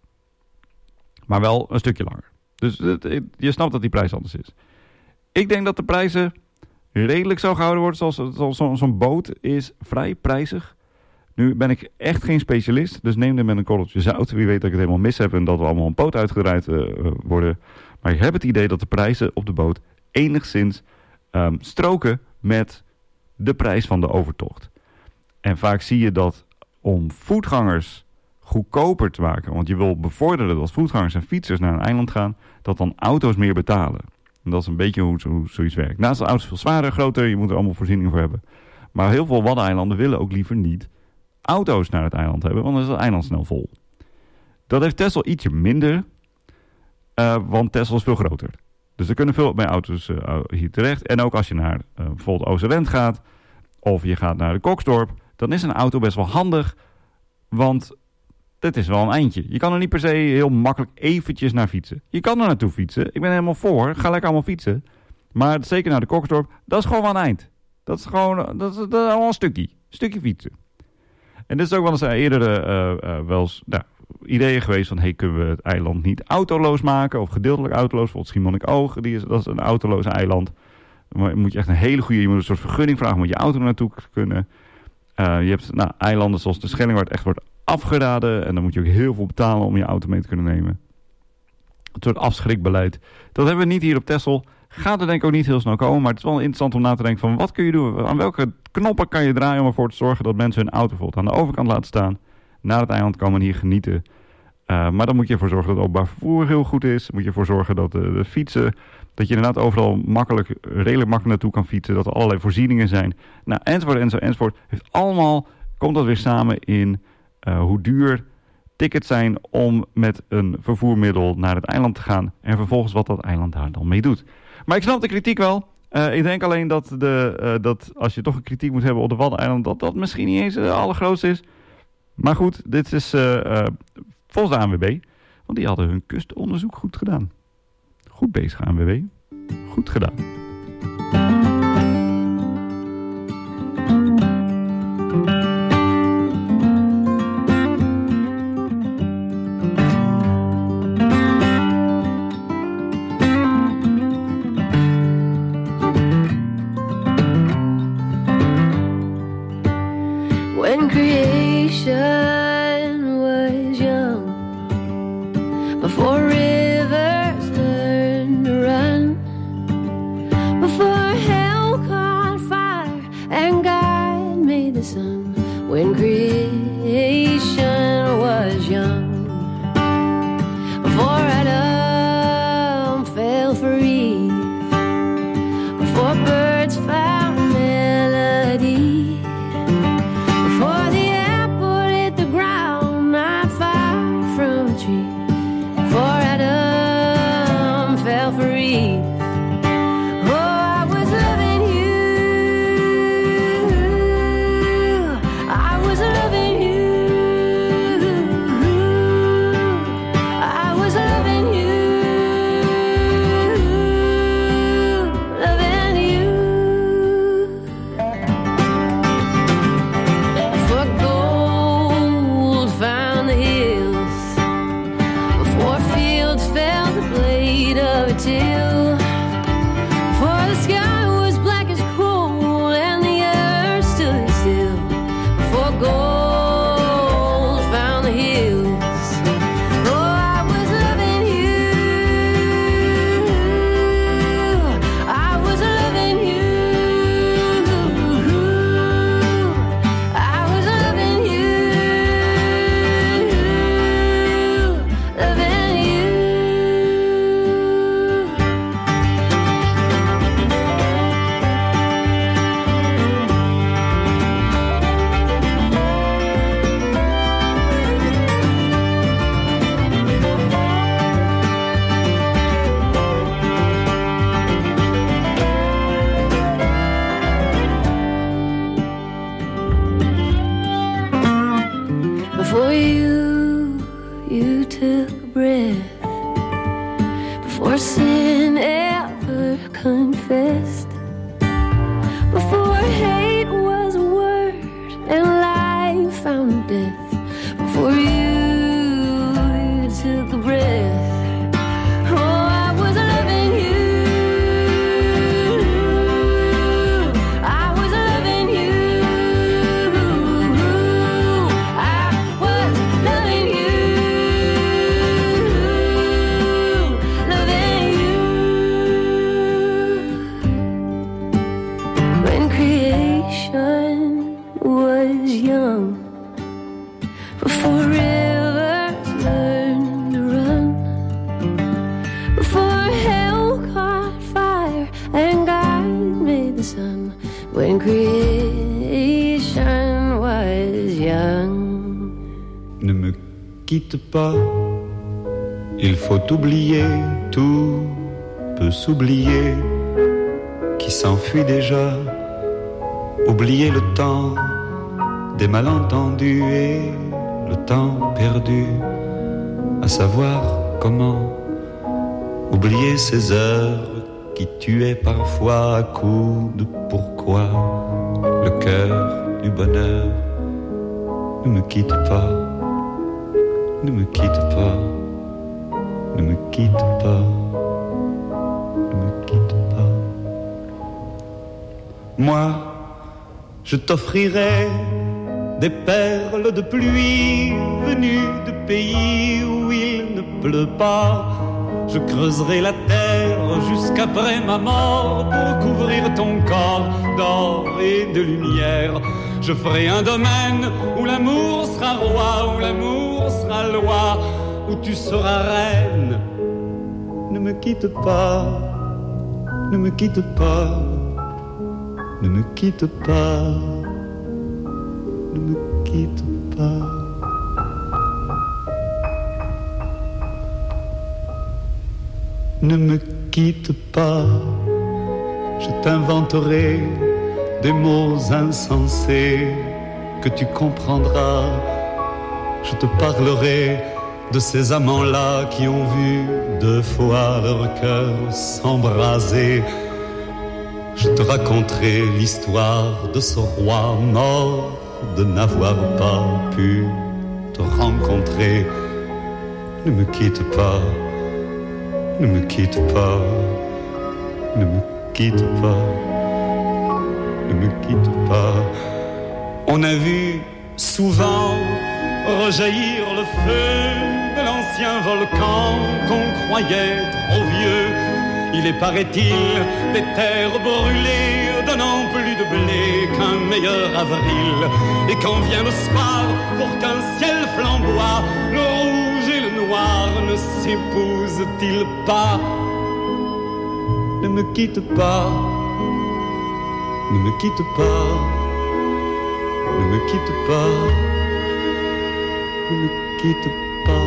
Maar wel een stukje langer. Dus het, het, je snapt dat die prijs anders is. Ik denk dat de prijzen redelijk zo gehouden worden. Zoals, zoals zo, zo'n boot is vrij prijzig. Nu ben ik echt geen specialist. Dus neem dit met een korreltje zout. Wie weet dat ik het helemaal mis heb en dat we allemaal een poot uitgedraaid uh, worden. Maar ik heb het idee dat de prijzen op de boot enigszins um, stroken met de prijs van de overtocht. En vaak zie je dat om voetgangers goedkoper te maken, want je wil bevorderen dat voetgangers en fietsers naar een eiland gaan, dat dan auto's meer betalen. En dat is een beetje hoe, hoe zoiets werkt. Naast de auto's veel zwaarder, groter, je moet er allemaal voorzieningen voor hebben. Maar heel veel Waddeneilanden willen ook liever niet auto's naar het eiland hebben, want dan is het eiland snel vol. Dat heeft Texel ietsje minder, uh, want Texel is veel groter. Dus er kunnen veel meer auto's uh, hier terecht. En ook als je naar uh, bijvoorbeeld Oosterend gaat, of je gaat naar de Koksdorp, dan is een auto best wel handig, want het is wel een eindje. Je kan er niet per se heel makkelijk eventjes naar fietsen. Je kan er naartoe fietsen. Ik ben helemaal voor. Ga lekker allemaal fietsen. Maar zeker naar de Koksdorp, dat is gewoon wel een eind. Dat is gewoon dat is, dat is allemaal een stukje. Een stukje fietsen. En dit is ook wel eens eerder uh, uh, wel eens nou, ideeën geweest van, hey, kunnen we het eiland niet autoloos maken? Of gedeeltelijk autoloos? Bijvoorbeeld Schiermonnikoog, die is, dat is een autoloos eiland. Dan moet je echt een hele goede... Je moet een soort vergunning vragen om met je auto naartoe te kunnen. Uh, je hebt nou, eilanden zoals de Schelling waar het echt wordt afgeraden. En dan moet je ook heel veel betalen om je auto mee te kunnen nemen. Een soort afschrikbeleid. Dat hebben we niet hier op Texel. Gaat er denk ik ook niet heel snel komen. Maar het is wel interessant om na te denken van wat kun je doen? Aan welke knoppen kan je draaien om ervoor te zorgen dat mensen hun auto bijvoorbeeld aan de overkant laten staan. Naar het eiland komen en hier genieten. Uh, maar dan moet je ervoor zorgen dat het openbaar vervoer heel goed is. Moet je ervoor zorgen dat de, de fietsen... Dat je inderdaad overal makkelijk, redelijk makkelijk naartoe kan fietsen. Dat er allerlei voorzieningen zijn. Nou, enzovoort, enzovoort, enzovoort. Heeft allemaal, komt dat weer samen in uh, hoe duur tickets zijn om met een vervoermiddel naar het eiland te gaan. En vervolgens wat dat eiland daar dan mee doet. Maar ik snap de kritiek wel. Uh, ik denk alleen dat, de, uh, dat als je toch een kritiek moet hebben op de Waddeneiland, dat dat misschien niet eens de allergrootste is. Maar goed, dit is uh, uh, volgens de A N W B. Want die hadden hun kustonderzoek goed gedaan. Goed bezig, A N W B. Goed gedaan. When creation was young, before rivers learned to run, before hell caught fire and God made the sun. When creation was young, before Adam fell for Eve, before birds found melody, before the apple hit the ground not far from a tree, before Adam fell for Eve. Oh, I was loving you. I was loving you. I was loving you. Loving you. Before gold found the hills, before fields felt the blade of a till, before the sky was black as coal and the earth stood still, before gold found the hills. Oh, I was loving you. I was loving you. I was loving you. Loving you. Before you, you took a breath, before sin ever confessed, before hate was a word and life found death, before you, you took a breath. Oh, I was loving you. I was loving you. I was loving you. Loving you. When creation was young, before rivers learned to run, before hell caught fire and God made the sun. When creation was young. Ne me quitte pas, il faut oublier, tout peut s'oublier, qui s'enfuit déjà, oublier le temps des malentendus et le temps perdu, à savoir comment oublier ces heures qui tuaient parfois à coups de pourquoi. Le cœur du bonheur, ne me quitte pas, ne me quitte pas, ne me quitte pas, ne me quitte pas, Moi, je t'offrirai des perles de pluie venues de pays où il ne pleut pas. Je creuserai la terre jusqu'après ma mort pour couvrir ton corps d'or et de lumière. Je ferai un domaine où l'amour sera roi, où l'amour sera loi, où tu seras reine. Ne me quitte pas, ne me quitte pas, ne me quitte pas, ne me quitte pas. Ne me quitte pas, je t'inventerai des mots insensés que tu comprendras. Je te parlerai de ces amants-là qui ont vu deux fois leur cœur s'embraser. Je te raconterai l'histoire de ce roi mort de n'avoir pas pu te rencontrer. Ne me quitte pas, ne me quitte pas, ne me quitte pas, ne me quitte pas. On a vu souvent rejaillir le feu de l'ancien volcan qu'on croyait trop vieux. Il est, paraît-il, des terres brûlées donnant plus de blé qu'un meilleur avril. Et quand vient le soir, pour qu'un ciel flamboie, le rouge et le noir ne s'épousent-ils pas? Ne me quitte pas, ne me quitte pas, ne me quitte pas, ne me quitte pas.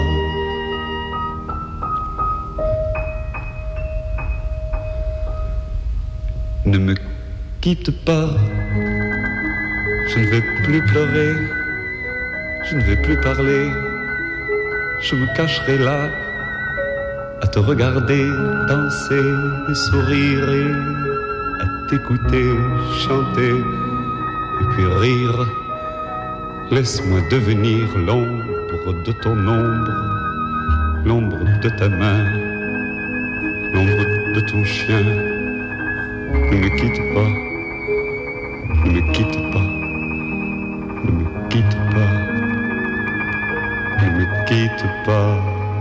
Ne me quitte pas, je ne vais plus pleurer, je ne vais plus parler, je me cacherai là, à te regarder danser et sourire et à t'écouter chanter et puis rire. Laisse-moi devenir l'ombre de ton ombre, l'ombre de ta main, l'ombre de ton chien. Ne me quitte pas, ne me quitte pas, ne me quitte pas, ne me quitte pas.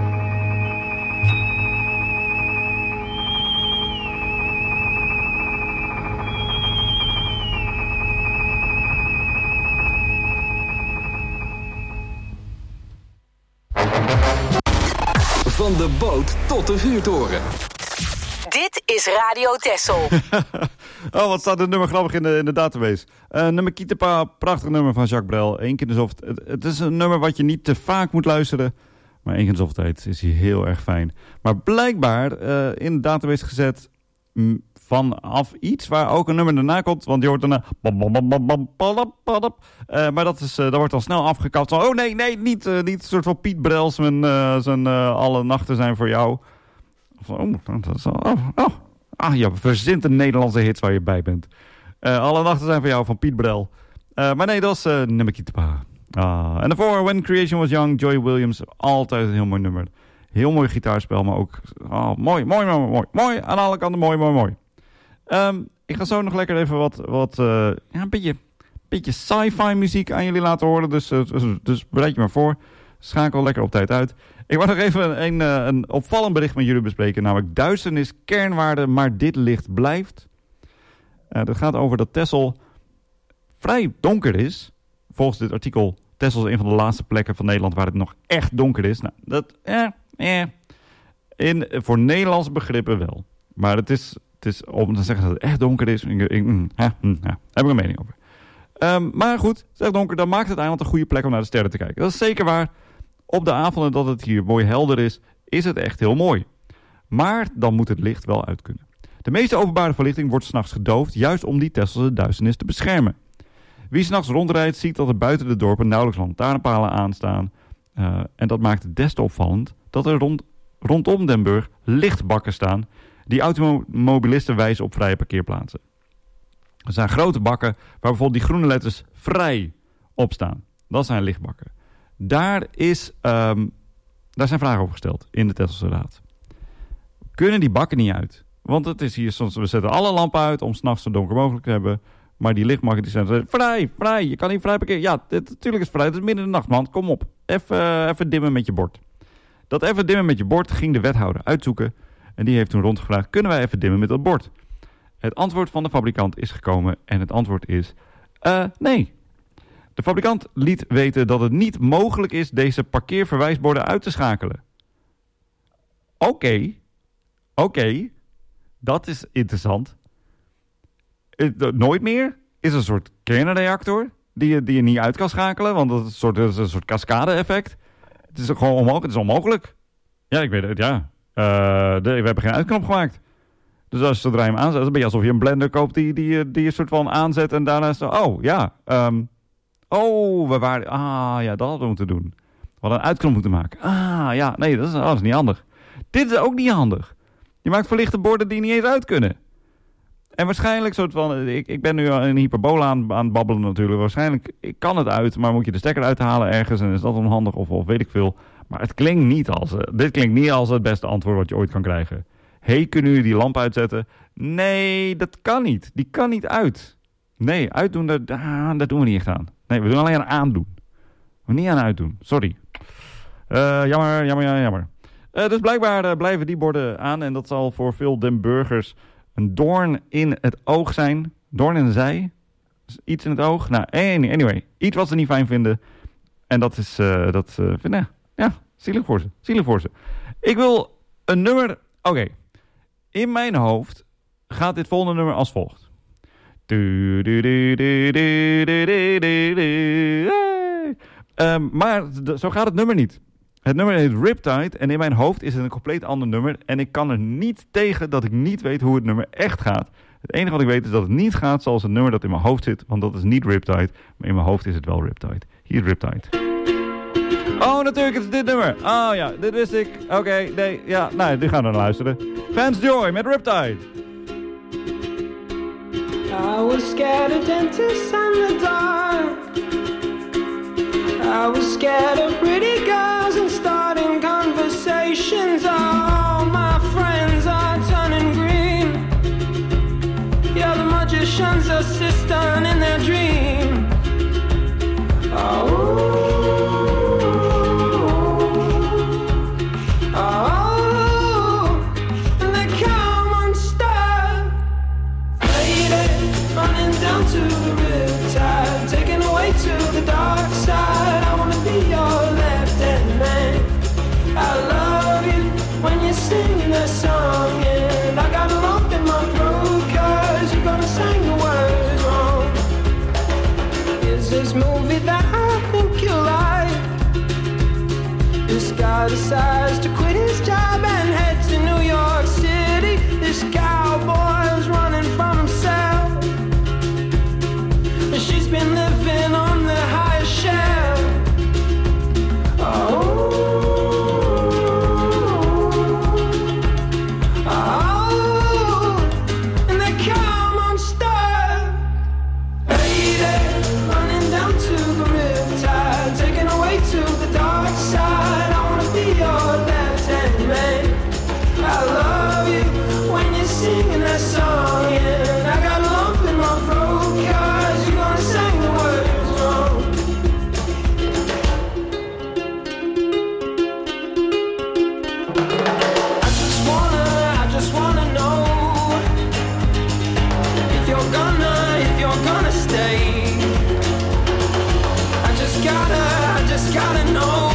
Van de boot tot de vuurtoren. Dit is Radio Texel. Oh, wat staat dit nummer grappig in de, in de database. Uh, nummer Kietepa, prachtig nummer van Jacques Brel. Eén keer in de zoveel het, het is een nummer wat je niet te vaak moet luisteren. Maar één keer in de zoveel tijd is hij heel erg fijn. Maar blijkbaar uh, in de database gezet m, vanaf iets waar ook een nummer daarna komt. Want je hoort daarna... Uh, maar dat, is, uh, dat wordt al snel afgekapt. Van, oh nee, nee, niet, uh, niet een soort van Piet Brel. Zijn, uh, zijn uh, alle nachten zijn voor jou. Of, oh, dat is al, oh, oh. Ah, je verzint een Nederlandse hits waar je bij bent. Uh, alle nachten zijn voor jou van Piet Brel. Uh, maar nee, dat is uh, Nummer Kietepa. Ah, en daarvoor When Creation Was Young, Joy Williams. Altijd een heel mooi nummer. Heel mooi gitaarspel, maar ook oh, mooi, mooi, mooi, mooi. Mooi, aan alle kanten mooi, mooi, mooi. Um, ik ga zo nog lekker even wat, wat uh, ja, een beetje, beetje sci-fi muziek aan jullie laten horen. Dus, uh, dus, dus bereid je maar voor. Schakel lekker op tijd uit. Ik wou nog even een, een, een opvallend bericht met jullie bespreken. Namelijk duisternis, kernwaarde, maar dit licht blijft. Uh, dat gaat over dat Texel vrij donker is. Volgens dit artikel, Texel is een van de laatste plekken van Nederland waar het nog echt donker is. Nou, dat, eh, eh. In, voor Nederlandse begrippen wel. Maar het is, het is om te zeggen dat het echt donker is. Ik, ik, mm, ja, mm, ja, daar heb ik een mening over. Um, maar goed, het is echt donker. Dan maakt het eiland een goede plek om naar de sterren te kijken. Dat is zeker waar. Op de avonden dat het hier mooi helder is, is het echt heel mooi. Maar dan moet het licht wel uit kunnen. De meeste openbare verlichting wordt 's nachts gedoofd, juist om die Tesselse duisternis te beschermen. Wie 's nachts rondrijdt, ziet dat er buiten de dorpen nauwelijks lantaarnpalen aanstaan. Uh, en dat maakt het des te opvallend dat er rond, rondom Den Burg lichtbakken staan die automobilisten wijzen op vrije parkeerplaatsen. Er zijn grote bakken waar bijvoorbeeld die groene letters vrij op staan. Dat zijn lichtbakken. Daar, is, um, daar zijn vragen over gesteld in de Tesselse Raad. Kunnen die bakken niet uit? Want het is hier soms, we zetten alle lampen uit om 's nachts zo donker mogelijk te hebben. Maar die lichtmagnetische zei, vrij, vrij, je kan niet vrij parkeren. Ja, dit, natuurlijk is het vrij, het is midden in de nacht, man. Kom op, even, uh, even dimmen met je bord. Dat even dimmen met je bord ging de wethouder uitzoeken. En die heeft toen rondgevraagd, kunnen wij even dimmen met dat bord? Het antwoord van de fabrikant is gekomen en het antwoord is, uh, nee. De fabrikant liet weten dat het niet mogelijk is deze parkeerverwijsborden uit te schakelen. Oké, okay. oké, okay. Dat is interessant. Nooit meer is een soort kernreactor die je, die je niet uit kan schakelen, want dat is een soort, dat is een soort cascade-effect. Het is gewoon onmogelijk. Het is onmogelijk. Ja, ik weet het, ja. Uh, de, we hebben geen uitknop gemaakt. Dus als zodra je hem aanzet, is het een beetje alsof je een blender koopt die, die, die je soort van aanzet en daarna is zo, oh ja, um, oh, we waren, ah ja, dat hadden we moeten doen. We hadden een uitknop moeten maken. Ah ja, nee, dat is, oh, dat is niet handig. Dit is ook niet handig. Je maakt verlichte borden die niet eens uit kunnen. En waarschijnlijk soort van, ik, ik ben nu een hyperbola aan, aan het babbelen natuurlijk. Waarschijnlijk, ik kan het uit, maar moet je de stekker uithalen ergens en is dat onhandig of, of weet ik veel. Maar het klinkt niet als, uh, dit klinkt niet als het beste antwoord wat je ooit kan krijgen. Hey, kunnen jullie die lamp uitzetten? Nee, dat kan niet. Die kan niet uit. Nee, uitdoen, daar, daar doen we niet echt aan. Nee, we doen alleen aan aandoen. We niet aan uitdoen, sorry. Uh, jammer, jammer, jammer. Uh, dus blijkbaar uh, blijven die borden aan en dat zal voor veel Den Burgers een doorn in het oog zijn. Doorn in de zij. Iets in het oog. Nou, anyway. Iets wat ze niet fijn vinden. En dat is, uh, dat uh, vinden, ja, zielig voor ze. Zielig voor ze. Ik wil een nummer, oké. Okay. In mijn hoofd gaat dit volgende nummer als volgt. Um, maar d- zo gaat het nummer niet. Het nummer heet Riptide en in mijn hoofd is het een compleet ander nummer. En ik kan er niet tegen dat ik niet weet hoe het nummer echt gaat. Het enige wat ik weet is dat het niet gaat zoals het nummer dat in mijn hoofd zit. Want dat is niet Riptide, maar in mijn hoofd is het wel Riptide. Hier is Riptide. Oh, natuurlijk, het is dit nummer. Oh ja, dit wist ik. Oké, okay, nee, ja, nou, die gaan we naar luisteren. Fans Joy met Riptide. I was scared of dentists and the dark. I was scared of pretty girls and starting conversations. All my friends are turning green. Yeah, the magician's assistant in their dream. Oh. To the riptide, taken away to the dark side. I wanna be your left-hand man. I love you when you're singing that song, and I got a lump in my throat 'cause you're gonna sing the words wrong. Is this movie that I think you like? This guy decides to quit his job and head to New York City. This cowboy's running from himself. She's been living on the high shelf. Oh, oh, and they come unstuck. Lady, running down to the riptide, taken away to the dark side. I wanna be your left-hand man. I love you when you're singing that song, and I got a lump in my throat 'cause you're gonna sing the words wrong. I just wanna, I just wanna know if you're gonna, if you're gonna stay. I just gotta, I just gotta know.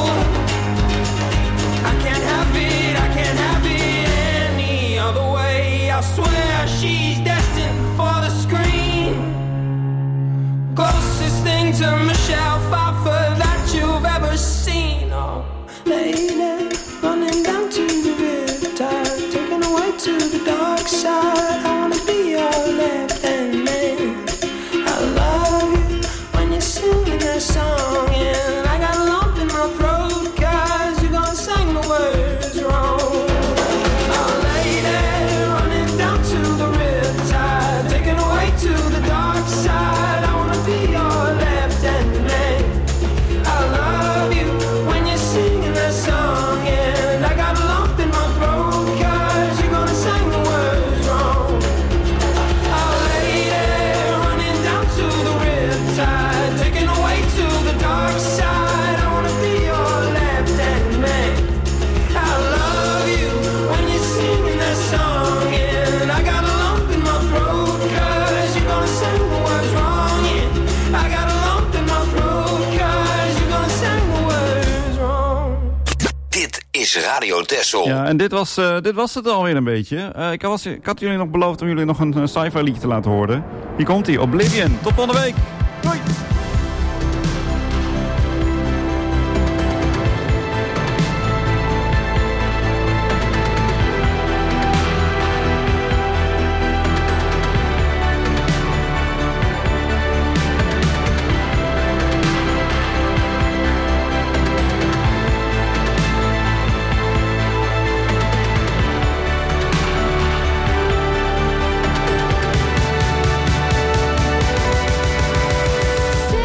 I can't have it, I can't have it any other way. I swear she's destined for the screen. Closest thing to Michelle Pfeiffer that you've ever seen. Oh, lady, running down to the riptide, taken away to the dark side. I wanna be your left-hand man. I love you when you're singing that song, and I got a lump in my throat 'cause you're gonna sing the words wrong. Oh, lady, running down to the riptide, taken away to the dark side. I wanna be your left-hand man. I love you when you're singing that song, and I got a lump in my throat 'cause you're gonna sing the words wrong. is Radio Texel. Ja, en dit was, uh, dit was het alweer een beetje. Uh, ik, was, ik had jullie nog beloofd om jullie nog een, een sci-fi liedje te laten horen. Hier komt hij, Oblivion. Tot volgende week. Doei! See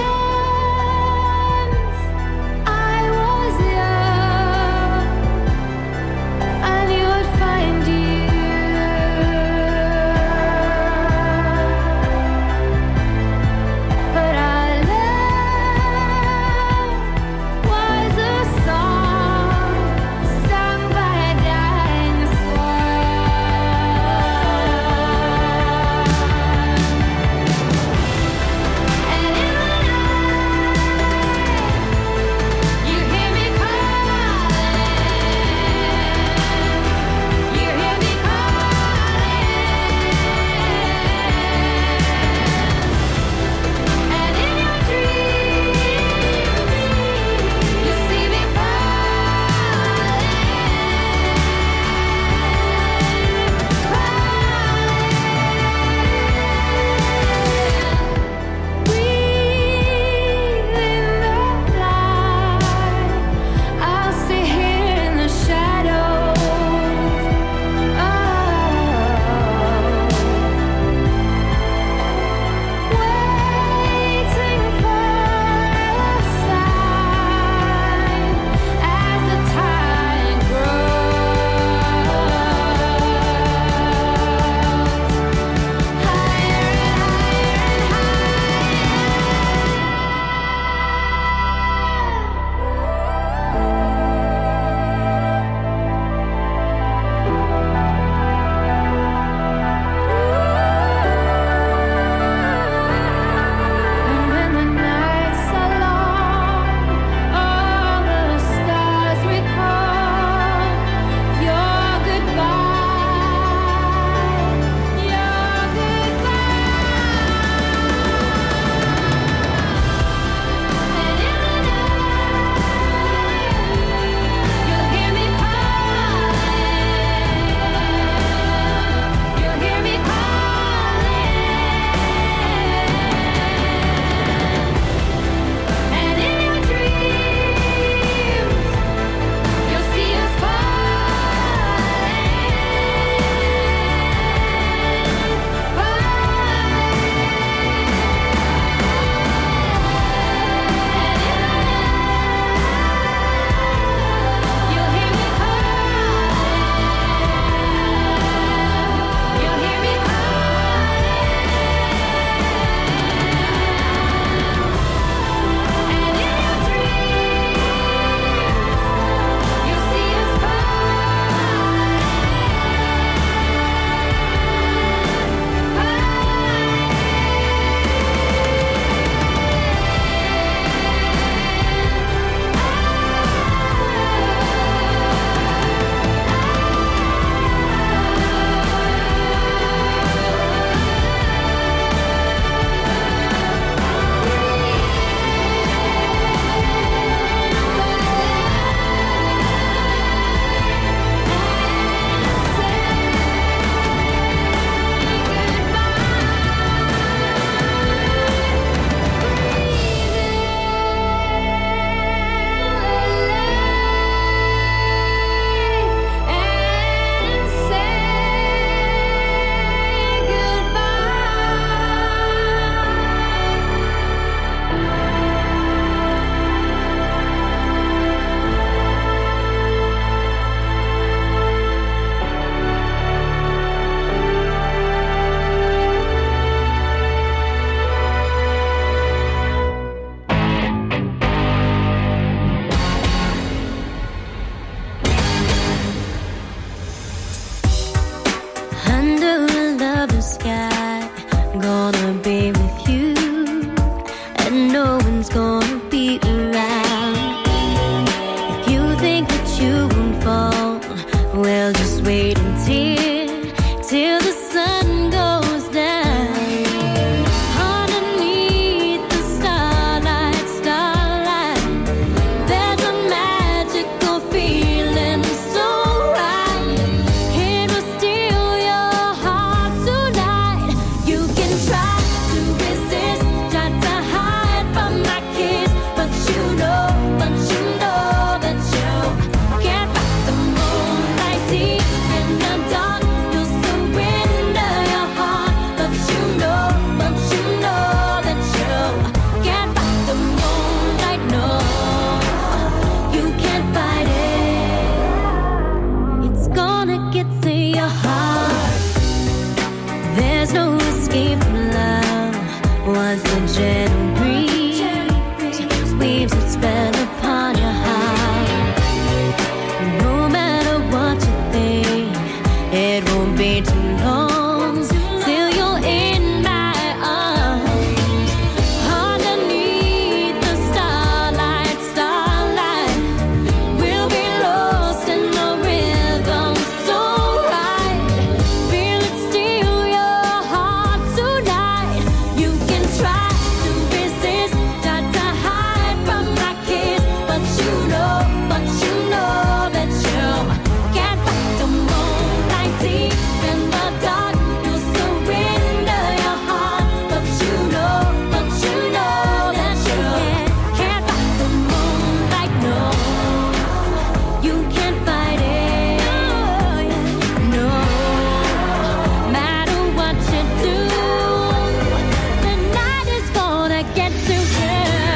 gentle breeze weaves its spell upon your heart. No matter what you think, it won't be too long till you're in my arms. Underneath the starlight, starlight, we'll be lost in the rhythm so right. Feel it steal your heart tonight. You can try to resist, try to hide from my kiss, but you know, but you know that you can't fight the moonlight deep in the dark. You surrender your heart, but you know, but you know that you can't fight the moonlight. No, you can't fight it. No, matter what you do, the night is gonna get to you.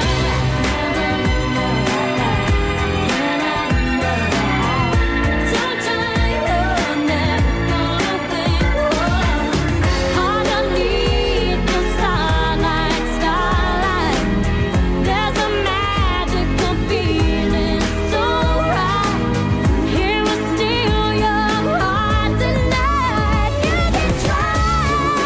Underneath the starlight, starlight, there's a magical feeling so right. Here will steal your heart tonight. You can try,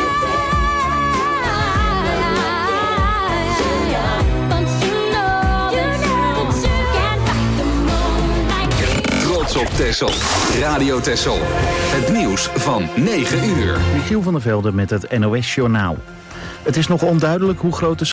but you know that you can't fight the moonlight. Trots op Texel. Radio Texel. Het nieuws van negen uur. Michiel van der Velde met het N O S-journaal. Het is nog onduidelijk hoe groot de